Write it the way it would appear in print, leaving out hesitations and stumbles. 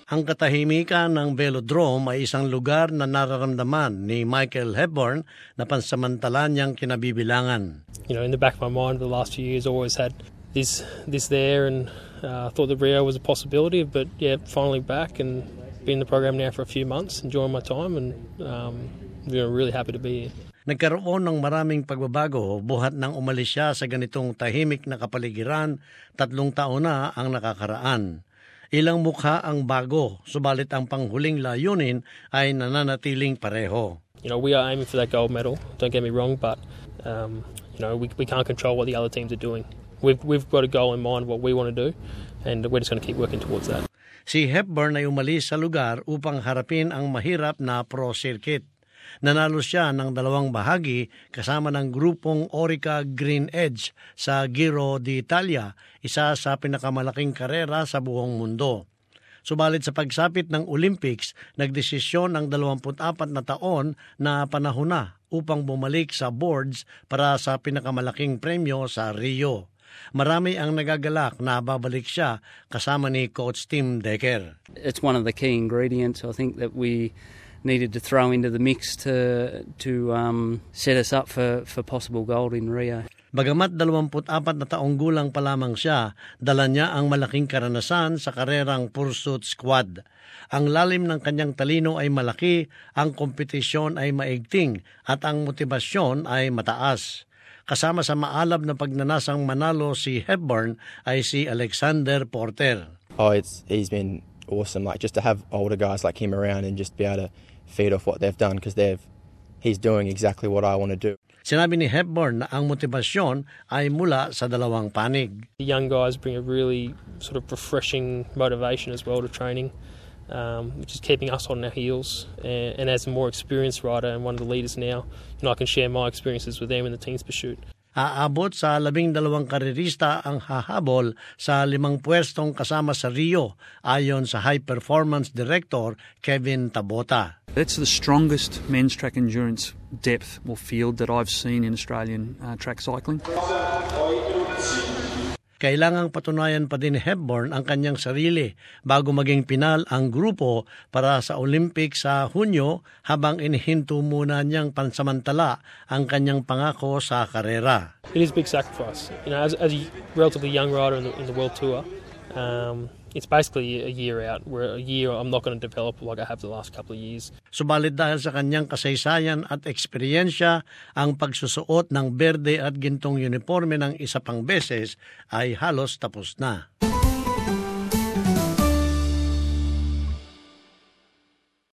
Ang katahimikan ng velodrome ay isang lugar na nararamdaman ni Michael Hepburn na pansamantala niyang kinabibilangan. You know, in the back of my mind the last few years I always had this there and thought that Rio was a possibility, but yeah, finally back and been in the program now for a few months, enjoying my time and really happy to be here. Nagkaroon ng maraming pagbabago buhat nang umalis siya sa ganitong tahimik na kapaligiran. 3 taon na ang nakakaraan. Ilang mukha ang bago, subalit ang panghuling layunin ay nananatiling pareho. You know, we are aiming for that gold medal. Don't get me wrong, but you know, we can't control what the other teams are doing. We've got a goal in mind what we want to do, and we're just going to keep working towards that. Si Hepburn ay umalis sa lugar upang harapin ang mahirap na pro circuit. Nanalo siya ng 2 bahagi kasama ng grupong Orica Green Edge sa Giro d'Italia, isa sa pinakamalaking karera sa buong mundo. Subalit sa pagsapit ng Olympics, nagdesisyon ang 24 na taon na panahon na upang bumalik sa boards para sa pinakamalaking premyo sa Rio. Marami ang nagagalak na babalik siya kasama ni Coach Tim Decker. It's one of the key ingredients I think that we needed to throw into the mix to set us up for possible gold in Rio. Bagamat 24 na taong gulang pa lamang siya, dala niya ang malaking karanasan sa karerang pursuit squad. Ang lalim ng kanyang talino ay malaki, ang kompetisyon ay maigting at ang motibasyon ay mataas. Kasama sa maalab na pagnanasang manalo si Hepburn ay si Alexander Porter. He's been awesome, like just to have older guys like him around and just be able to feed off what they've done because he's doing exactly what I want to do. Sinabi ni Hepburn na ang motibasyon ay mula sa 2 panig. The young guys bring a really sort of refreshing motivation as well to training, which is keeping us on our heels. And as a more experienced rider and one of the leaders now, you know, I can share my experiences with them in the team's pursuit. Aabot sa 12 karerista ang hahabol sa 5 pwestong kasama sa Rio, ayon sa High Performance Director Kevin Tabota. That's the strongest men's track endurance depth or field that I've seen in Australian track cycling. Kailangang patunayan pa din ni Hepburn ang kanyang sarili bago maging pinal ang grupo para sa Olympics sa Hunyo, habang inihinto muna niyang pansamantala ang kanyang pangako sa karera. It is a big sacrifice. You know, as a relatively young rider in the World Tour, it's basically a year out. Where a year I'm not going to develop like I have the last couple of years. Subalit dahil sa kanyang kasaysayan at eksperyensya, ang pagsusuot ng berde at gintong uniforme ng isa pang beses ay halos tapos na.